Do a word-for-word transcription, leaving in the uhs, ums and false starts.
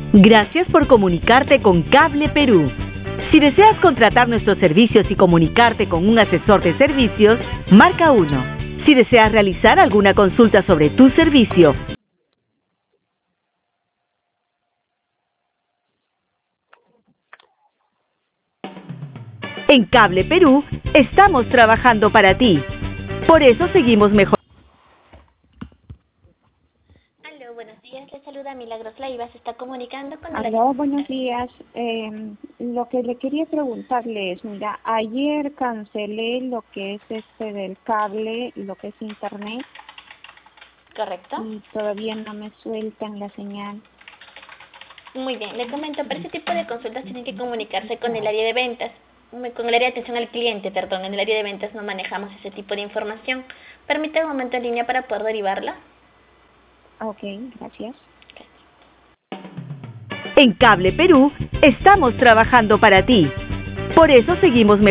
Gracias por comunicarte con Cable Perú. Si deseas contratar nuestros servicios y comunicarte con un asesor de servicios, marca uno. Si deseas realizar alguna consulta sobre tu servicio, en Cable Perú estamos trabajando para ti. Por eso seguimos mejorando. Aló, buenos días. Le saluda Milagros Leiva. Se está comunicando con el... Aló, buenos días. Eh, lo que le quería preguntarle es, mira, ayer cancelé lo que es este del cable, lo que es internet, ¿Correcto? y todavía no me sueltan la señal. Muy bien. Le comento, para ese tipo de consultas tienen que comunicarse con el área de ventas, con el área de atención al cliente, perdón. En el área de ventas no manejamos ese tipo de información. Permítame un momento en línea para poder derivarla. Ok, gracias. En Cable Perú estamos trabajando para ti. Por eso seguimos mejorando.